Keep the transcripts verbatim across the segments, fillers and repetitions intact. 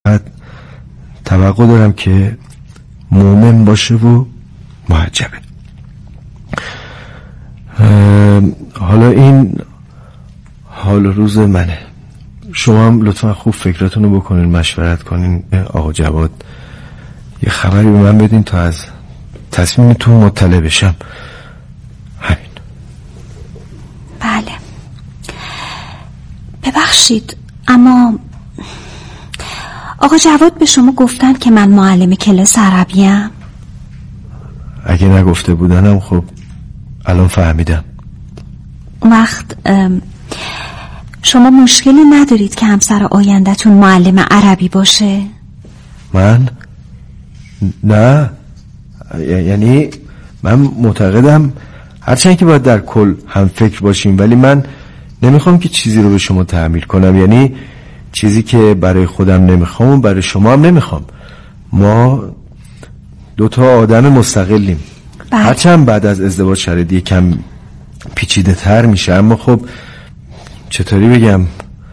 توقع دارم که مومن باشه و محجبه. حالا این حال روز منه. شما هم لطفا خوب فکرتون رو بکنین، مشورت کنین. آقا جواد یه خبری به من بدین تا از تصمیمتون مطلع بشم. همین. بله ببخشید، اما آقا جواد به شما گفتن که من معلم کلاس عربیم؟ اگه نگفته بودنم خب الان فهمیدم. وقت شما مشکلی ندارید که همسر آینده‌تون معلم عربی باشه؟ من؟ نه، یعنی من معتقدم هرچند که باید در کل هم فکر باشیم، ولی من نمیخوام که چیزی رو به شما تحمیل کنم. یعنی چیزی که برای خودم نمیخوام و برای شما هم نمیخوام. ما دوتا آدم مستقلیم. بله. هرچند بعد از ازدواج شرایط یکم پیچیده تر میشه، اما خب چطوری بگم،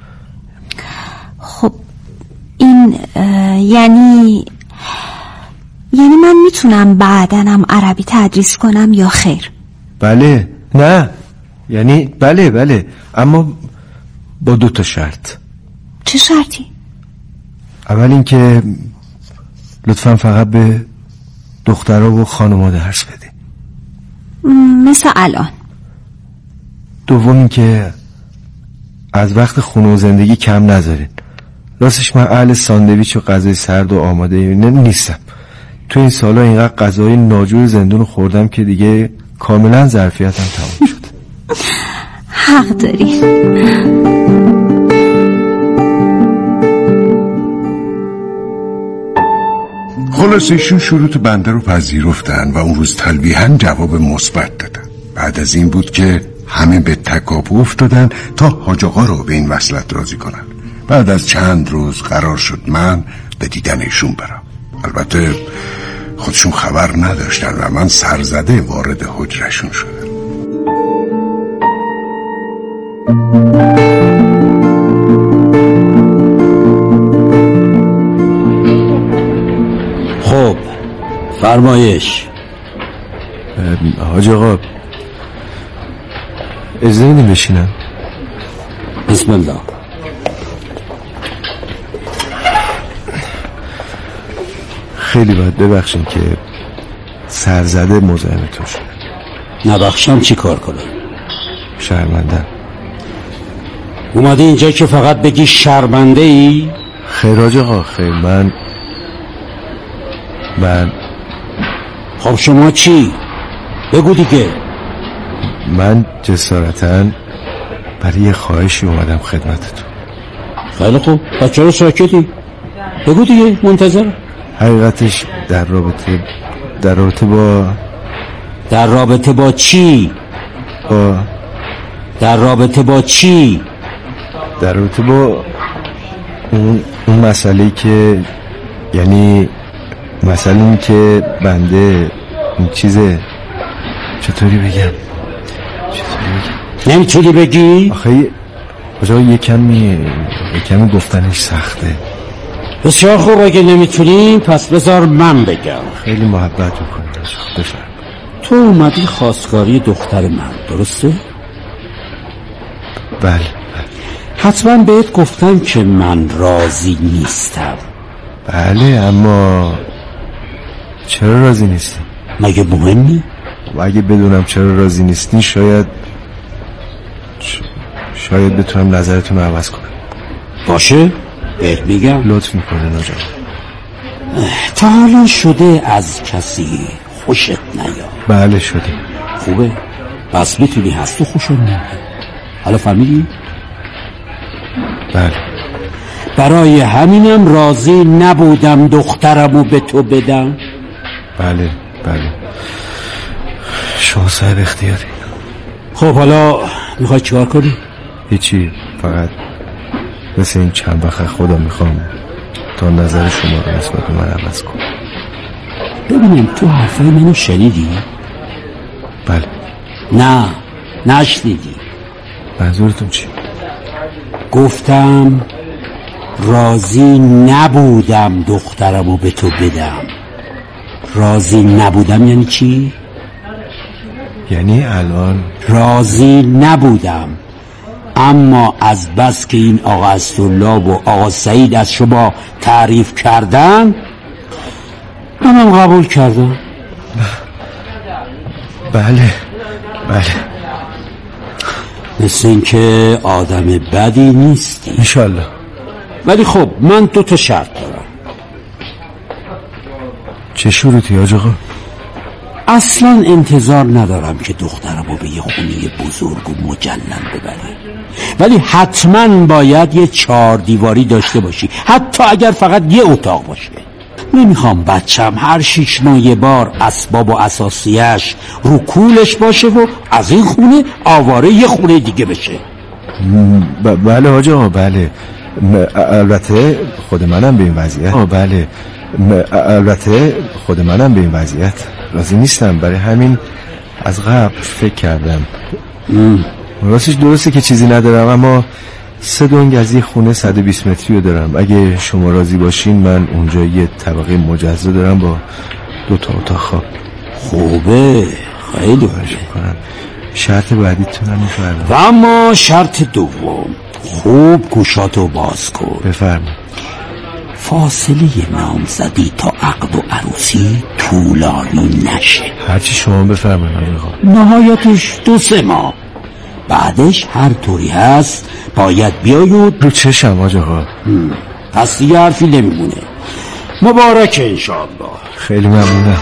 خب این یعنی یعنی من میتونم بعدنم عربی تدریس کنم یا خیر؟ بله. نه یعنی بله بله، اما با دو تا شرط. چه شرطی؟ اول این که لطفا فقط به دخترها و خانوما درس بدین. مثل الان. دوم این که از وقت خونه و زندگی کم نذارین. راستش من اهل ساندویچ و غذای سرد و آماده نیستم. تو این سالا اینقدر غذای ناجور زندون خوردم که دیگه کاملا ظرفیتم تمام شد. حق داری. خلاص ایشون شروط بنده رو پذیرفتن و اون روز تلویحاً جواب مثبت دادن. بعد از این بود که همه به تکاپو افتادن تا حاج آقا رو به این وصلت راضی کنن. بعد از چند روز قرار شد من به دیدن ایشون برم. البته خودشون خبر نداشتن و من سرزده وارد حجرشون شدم. خب فرمایش. حاج آقا اجازه میدین بشینم؟ بسم الله. خیلی باید ببخشین که سرزده مزاحمتون شدم. نبخشم چی کار کنم؟ شرمندم. اومدی اینجا که فقط بگی شرمنده ای؟ خیر حاج آقا خیر. من من خب شما چی؟ بگو دیگه. من جسارتاً برای یه خواهشی اومدم خدمتتون. خیلی خوب، پس چرا ساکتی؟ بگو دیگه، منتظرم. حقیقتش در رابطه در رابطه با در رابطه با چی؟ با در رابطه با چی؟ در رابطه با اون, اون مسئله که یعنی مسئله این که بنده این چیزه چطوری بگم چطوری بگم نمیتونی بگی؟ آخه آجا یکمی یکمی گفتنش سخته. بسیار خوب، اگه نمیتونی پس بذار من بگم. خیلی محبت میکنی. بفرم. تو اومدی خواستگاری دختر من، درسته؟ بله بله. حتما بهت گفتم که من راضی نیستم. بله، اما چرا راضی نیستی؟ مگه مهمی؟ و اگه بدونم چرا راضی نیستی شاید ش... شاید بتونم نظرتون رو عوض کنم. باشه بهت میگم. لطف میکنه ناجا. تا حالا شده از کسی خوشت نیاد؟ بله شده. خوبه، پس میتونی هست تو خوشت نیاد. حالا فهمیدی؟ بله. برای همینم راضی نبودم دخترمو به تو بدم. بله بله، شما صاحب اختیاری. خب حالا میخوای چیکار کنی؟ هیچی، فقط مثل این چند وقت خدا میخوام تا نظر شما رو نسبت به من عوض کنم. ببینم تو حرفای منو شنیدی؟ بله. نه نشنیدی. منظورتون چی؟ گفتم راضی نبودم دخترمو به تو بدم. راضی نبودم یعنی چی؟ یعنی الان راضی نبودم، اما از بس که این آقا اسدالله و آقا سعید از شما تعریف کردن منم قبول کردم. بله بله، مثل این که آدم بدی نیستی انشالله. ولی خب من دو تا شرط دارم. چه شروطی حاج آقا؟ اصلا انتظار ندارم که دخترمو به یه خونه بزرگ و مجلل ببری، ولی حتما باید یه چهار دیواری داشته باشی، حتی اگر فقط یه اتاق باشه. نمیخوام بچم هر شیش ماه یه بار اسباب و اساسیش رو کولش باشه و از این خونه آواره یه خونه دیگه بشه. ب- بله حاج آقا، بله. البته خود منم به این وضعیت آه بله البته خود منم به این وضعیت راضی نیستم. برای همین از قبل فکر کردم. راستش درسته که چیزی ندارم، اما سه دنگ از یه خونه صد و بیست متری رو دارم. اگه شما راضی باشین من اونجا یه طبقه مجزا دارم با دو تا اتاق خواب. خوبه، خیلی خوبه. شرط بعدیتونم میفرمایید. و اما شرط دوم، خوب گوشاتو باز کن. بفرمایید. فاصله نامزدی تا عقد و عروسی طولانی نشه. هرچی شما بفرمایید. نهایتش دو سه ماه. بعدش هر طوری هست باید بیایید رو چشم حاج آقا. پس دیگه حرفی نمیمونه. مبارک انشاءالله. خیلی ممنونم.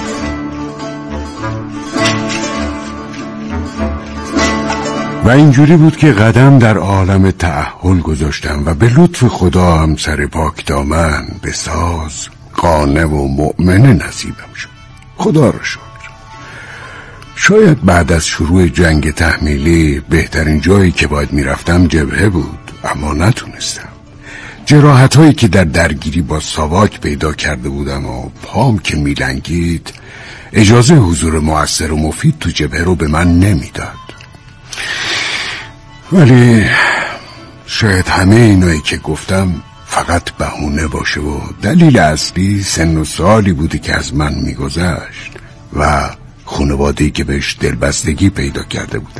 و اینجوری بود که قدم در عالم تأهل گذاشتم و به لطف خدا همسر پاک دامن به ساز قانع و مؤمن نصیبم شد. خدا را شکر. شاید بعد از شروع جنگ تحمیلی بهترین جایی که باید میرفتم جبهه بود، اما نتونستم. جراحت هایی که در درگیری با ساواک پیدا کرده بودم و پام که میلنگید اجازه حضور مؤثر و مفید تو جبهه رو به من نمیداد. ولی شاید همه اینایی که گفتم فقط بهونه باشه و دلیل اصلی سن و سالی بودی که از من میگذشت و خانواده‌ای که بهش دلبستگی پیدا کرده بودن.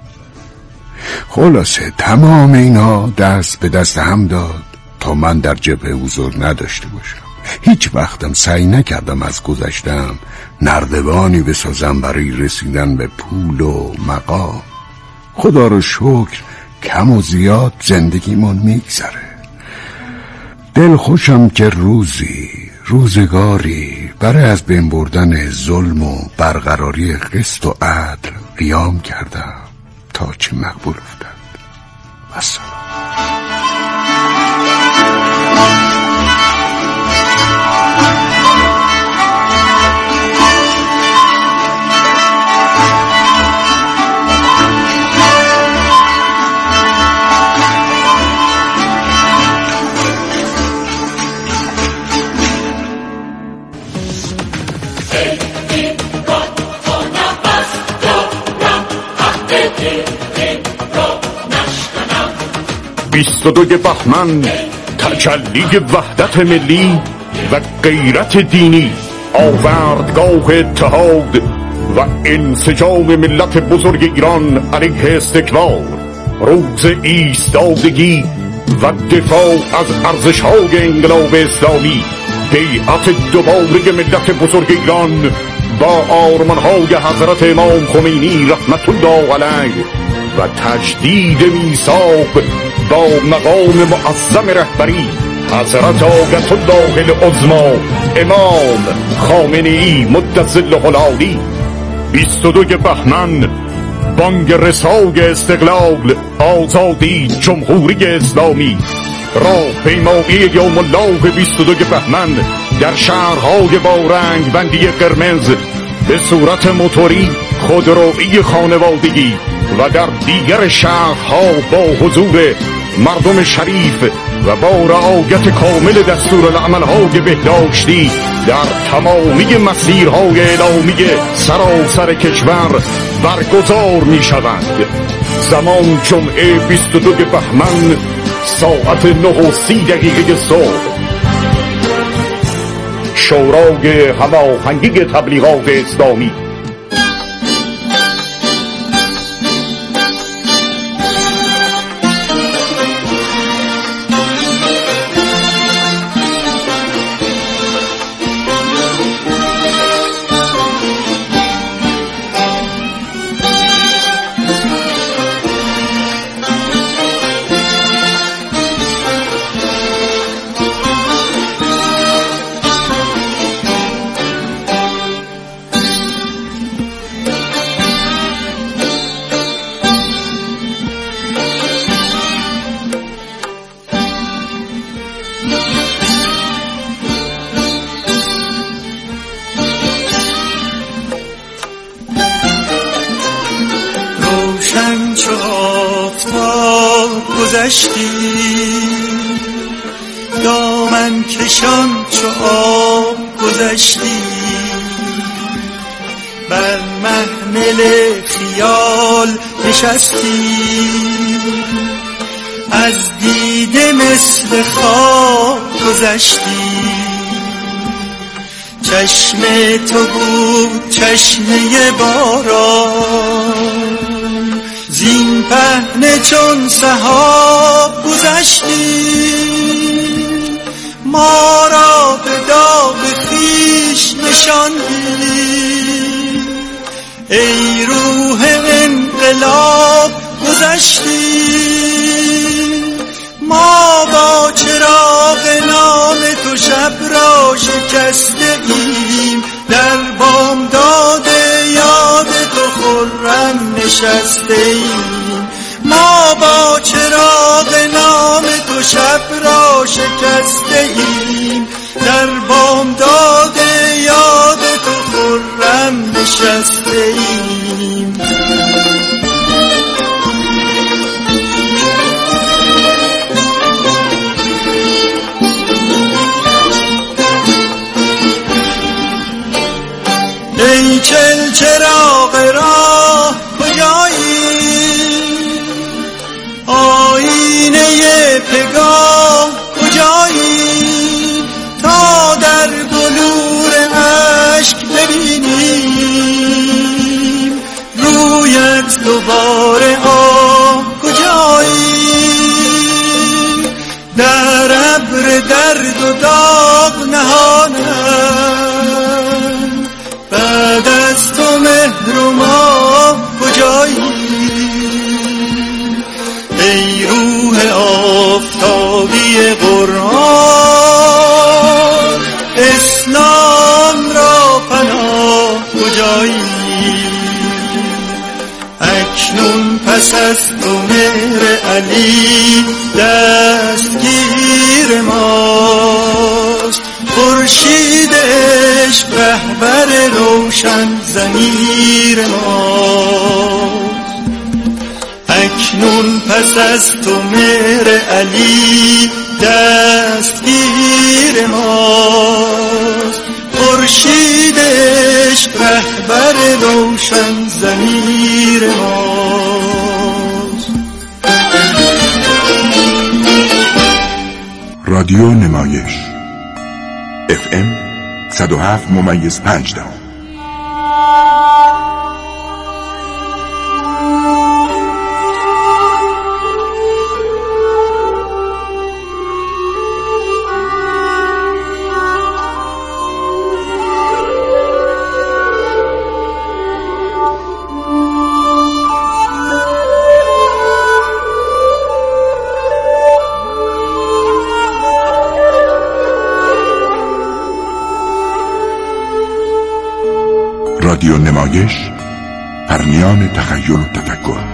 خلاصه تمام اینا دست به دست هم داد تا من در جبهه حضور نداشته باشم. هیچ وقتم سعی نکردم از گذشتم نردبانی بسازم برای رسیدن به پول و مقام. خدا رو شکر کم و زیاد زندگیمون میگذره. دل خوشم که روزی روزگاری برای از بین بردن ظلم و برقراری قسط و عدل قیام کردم تا چه مقبول افتد. السلام. بیست و دو بهمن تجلی وحدت ملی و غیرت دینی، آوردگاه اتحاد و انسجام ملت بزرگ ایران علیه استکبار، روز ایستادگی و دفاع از ارزش‌های انقلاب اسلامی، بیعت دوباره ملت بزرگ ایران با آرمان‌های حضرت امام خمینی رحمت الله علیه و تجدید میثاق با مقام معظم رهبری حضرت آیت الله العظمی امام خامنه‌ای مدظله العالی. بیست و دو بهمن بانگ رسای استقلال، آزادی، جمهوری اسلامی. راهپیمایی یوم الله بیست و دو بهمن در شهرهای با رنگ بندی قرمز به صورت موتوری، خودروئی، خانوادگی و در دیگر شهرها با حضور مردم شریف و با رعایت کامل دستورالعمل‌های بهداشتی در تمامی مسیرهای اعلامی سراسر کشور برگزار می شوند. زمان جمعه بیست و دو بهمن ساعت نه و سی دقیقه صبح. شورای هماهنگی تبلیغات اسلامی. دامن کشان چو آب گذشتی، بر محمل خیال نشستی، از دیده مثل خواب گذشتی. چشم تو بود چشمه باران، زین پهنه چون سحاب گذشتی. ما را به داغ خویش نشاندی، ای روح انقلاب گذشتی. ما با چراغ نام تو شب را شکسته ایم، در بامداد یاد تو خرم نشسته ایم. ما با چراغ نام تو شب را شکسته ایم، در بامداد یاد تو خرم نشسته ایم. ای چل چراغ راه کجایی، آینه پگاه کجایی، تا در بلور اشک ببینیم رویت دوباره. آه کجایی، در ابر درد و داغ نهانم، بعد از تو مهر و ما کجایی. ای روح آفتابی قرآن، اسلام را پناه کجایی. اکنون پس از تو مهر علی دستگیر ماست، خورشید عشق رهبر روشن ضمیر ماست. اکنون پس از تو مهر علی دستگیر ماست، خورشید عشق رهبر روشن ضمیر ماست. رادیو نمایش اف ام صد و هفت ممیز پنج دهم. رادیو نمایش، پرنیان تخیل و تفکر.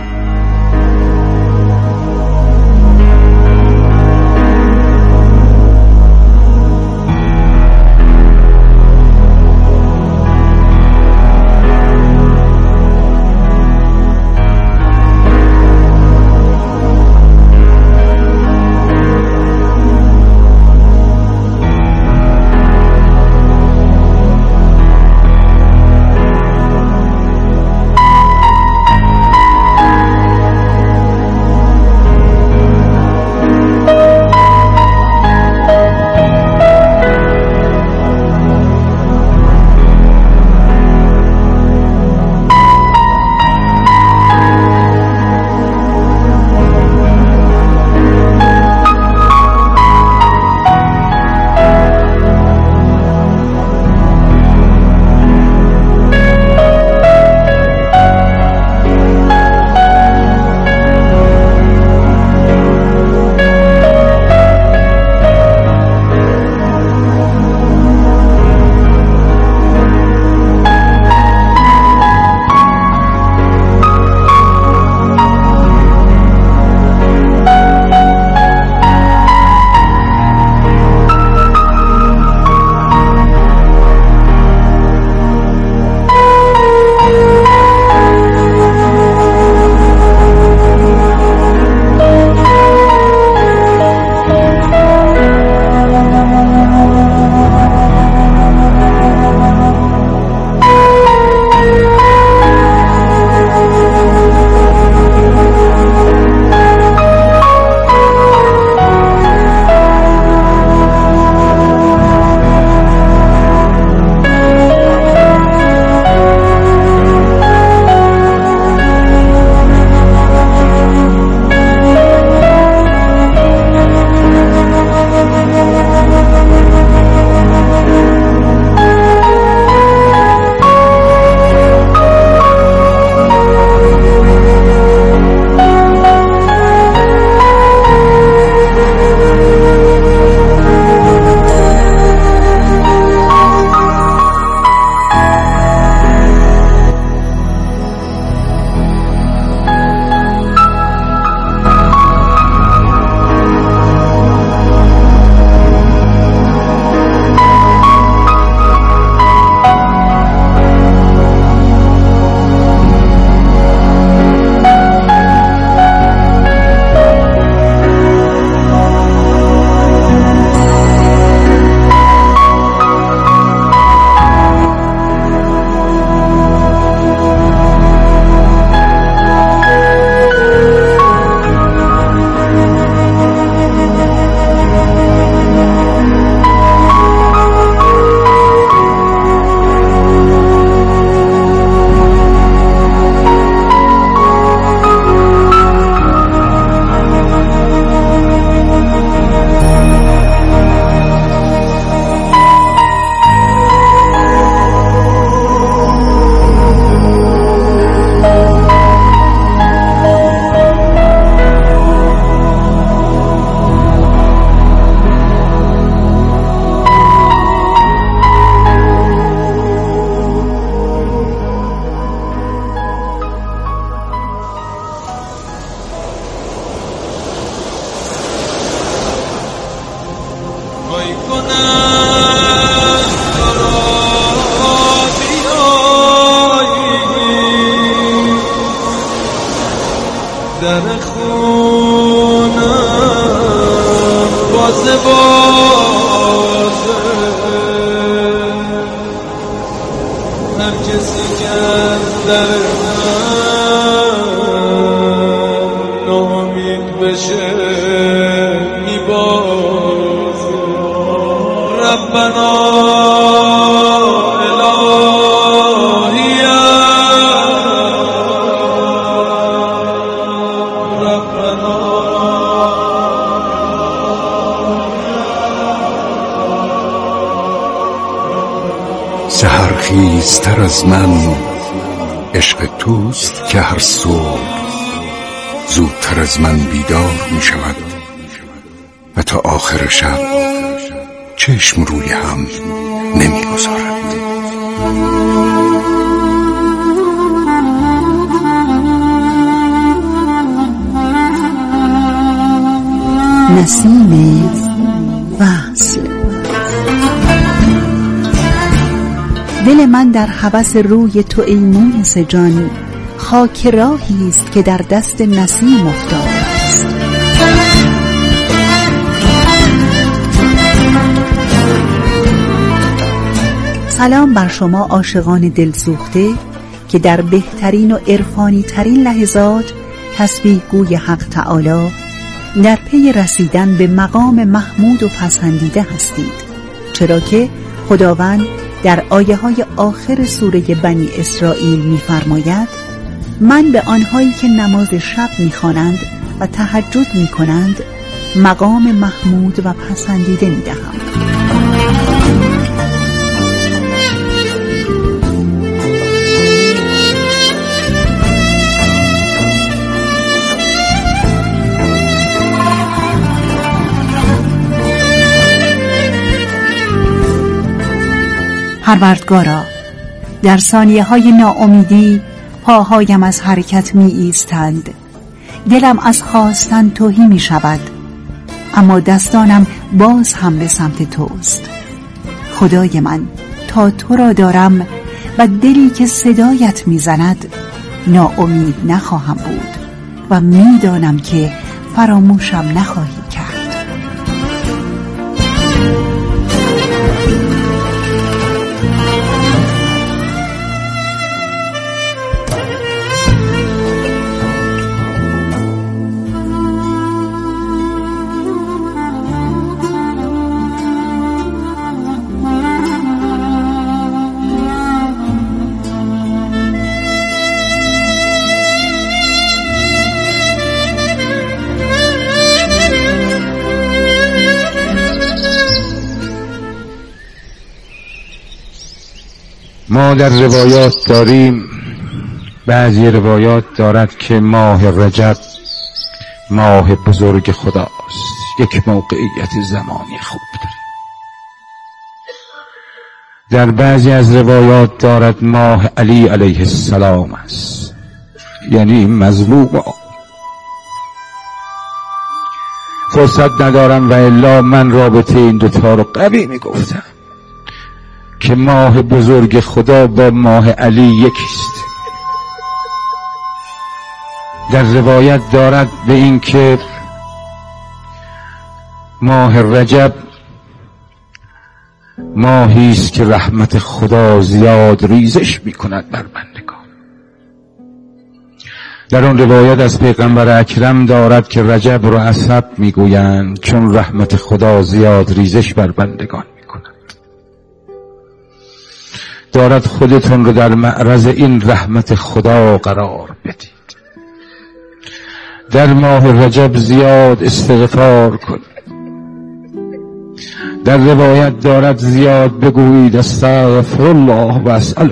دختر ناامید بشه میباز ربنا الهی ربنا سحرخیزتر از من عشق توست که هر صبح زودتر از من بیدار می شود و تا آخر شب چشم روی هم نمی گذارد. نسیم وصل. دل من در هوس روی تو ای مونس جان، خاک راهی است که در دست نسیم افتاده است. سلام بر شما عاشقان دلسوخته که در بهترین و عرفانی ترین لحظات تسبیح گوی حق تعالی در پی رسیدن به مقام محمود و پسندیده هستید، چرا که خداوند در آیه های آخر سوره بنی اسرائیل می‌فرماید من به آنهایی که نماز شب می‌خوانند و تهجد می‌کنند مقام محمود و پسندیده می‌دهم. پروردگارا، در ثانیه های ناامیدی پاهایم از حرکت می ایستند، دلم از خواستن تهی می شود، اما دستانم باز هم به سمت توست. خدای من، تا تو را دارم و دلی که صدایت می زند ناامید نخواهم بود و می دانم که فراموشم نخواهی کرد. ما در روایات داریم، بعضی روایات دارد که ماه رجب ماه بزرگ خداست، یک موقعیت زمانی خوب داره. در بعضی از روایات دارد ماه علی علیه السلام است، یعنی مظلوم. فرصت ندارم و الا من رابطه این دوتا رو قوی میگفتم که ماه بزرگ خدا با ماه علی یکیست. در روایت دارد به این که ماه رجب ماهی است که رحمت خدا زیاد ریزش میکند بر بندگان. در اون روایت از پیغمبر اکرم دارد که رجب رو عصب میگویند چون رحمت خدا زیاد ریزش بر بندگان میکند. دارد خودتون رو در معرض این رحمت خدا قرار بدید. در ماه رجب زیاد استغفار کنید. در روایت دارد زیاد بگویید استغفر الله و اسأله.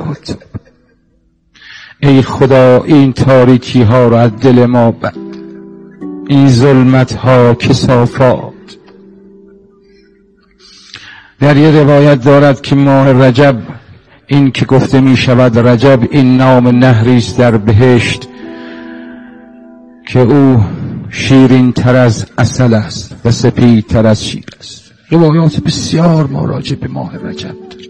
ای خدا این تاریکی ها را از دل ما بر، این ظلمت ها کثافات. در یه روایت دارد که ماه رجب، این که گفته می شود رجب، این نام نهری است در بهشت که او شیرین تر از عسل است و سپید تر از شیر است. روایات بسیار ما راجع به ماه رجب داریم.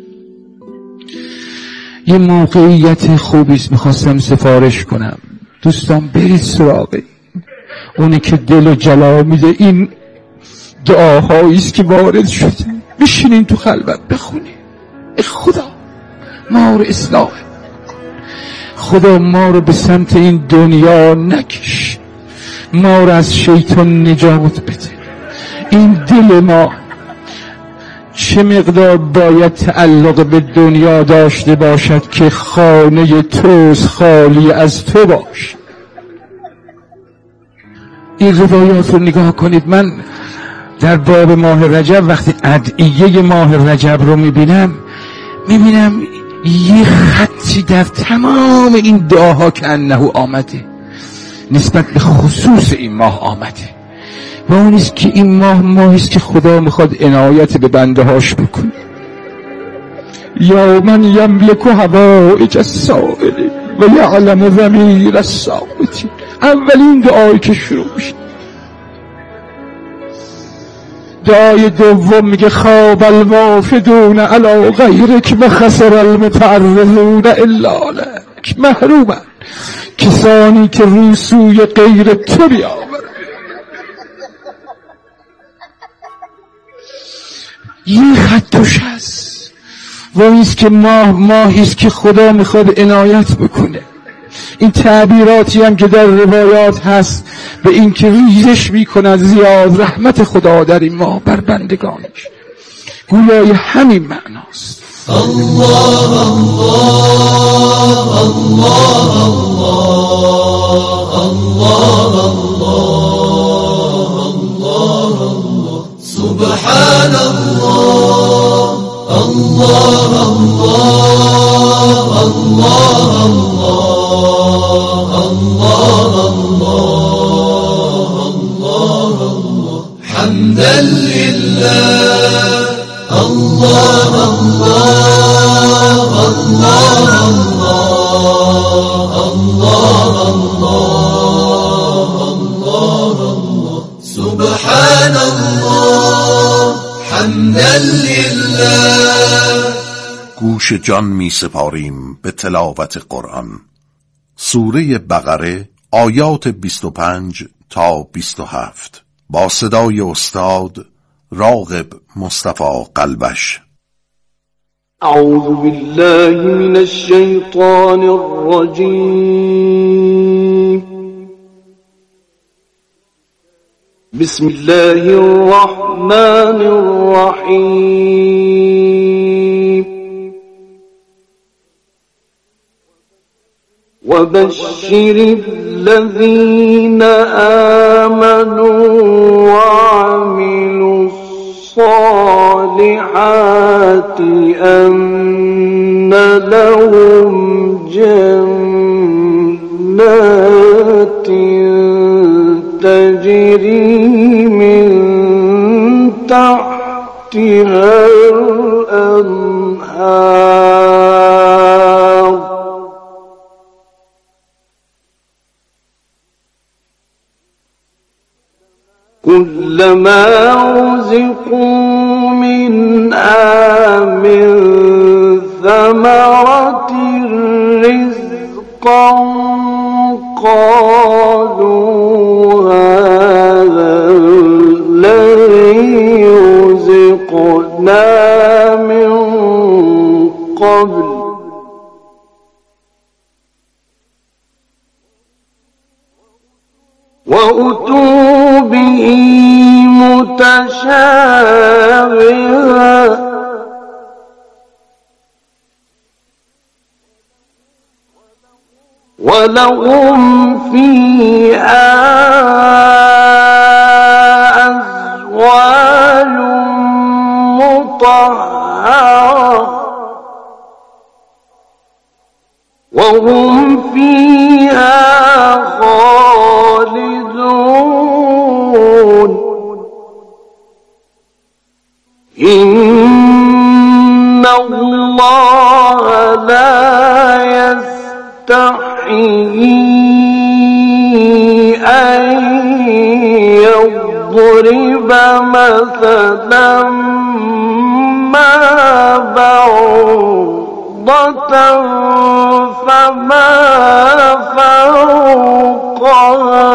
یه موقعیت خوبی است میخواستم سفارش کنم، دوستان برید سراغ اونی که دل و جلا میده. این دعاهایی است که وارد شده، بشینین تو خلوت بخونید. ای خدا ما رو اصلاح، خدا ما رو به سمت این دنیا نکش، ما رو از شیطان نجات بده. این دل ما چه مقدار باید تعلق به دنیا داشته باشد که خانه توست خالی از تو باش. این روایات رو نگاه کنید. من در باب ماه رجب وقتی ادعیه ماه رجب رو میبینم میبینم یه خطی در تمام این دعاها که انه آمده نسبت به خصوص این ماه آمده و اون است که این ماه ماهیست که خدا میخواد عنایت به بنده هاش بکنه. یا من یملک حوائج السائلین و یعلم ضمیر الصامتین. اولین دعایی که شروع میشه. دعای دوم میگه خواب الوافدون علی غیرک و خسر المتعرضون الا لک. محرومن کسانی که روسوی غیر تو بیاورن. یه خط توش هست و اینست که ماه ماهیست که خدا میخواد عنایت بکنه. این تعبیراتی هم که در روایات هست به این که ریزش میکند زیاد رحمت خدا در این ماه بر بندگانش، گویای همین معناست. الله الله الله الله الله الله سبحان الله الله الله الله الله الله الله حمدا لله الله الله الله الله الله الله سبحان الله حمدا لله. گوش جان می سپاریم به تلاوت قرآن. سوره بقره آیات بیست و پنج تا بیست و هفت با صدای استاد راغب مصطفی قلبش. اعوذ بالله من الشیطان الرجیم. بسم الله الرحمن الرحیم. وبشر الذين آمنوا وعملوا الصالحات أن لهم جنات تجري من تحتها الأنهار كلما رزقوا منها من ثمرة رزقا قالوا هذا الذي رزقنا من قبل وأتوا به متشابها ولهم فيها أزواج مطهرة وهم فيها خالدون إن الله لا يستحيي أن يضرب مثلا ما بعوضة فما فوقها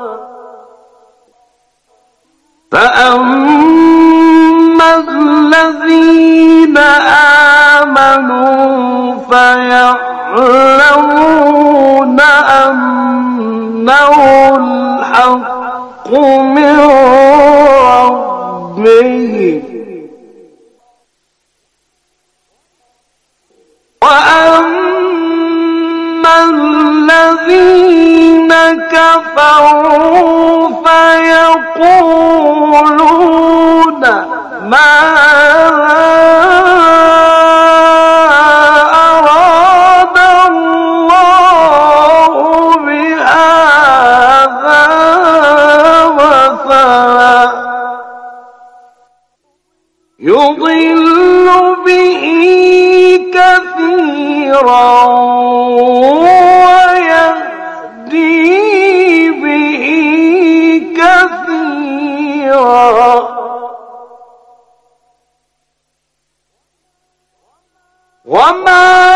فأما الذين آمنوا فيعلمون الحق من ربهم وأما الذين كفروا فيقولون ماذا يضل به كثيرا ويهدي به كثيرا وما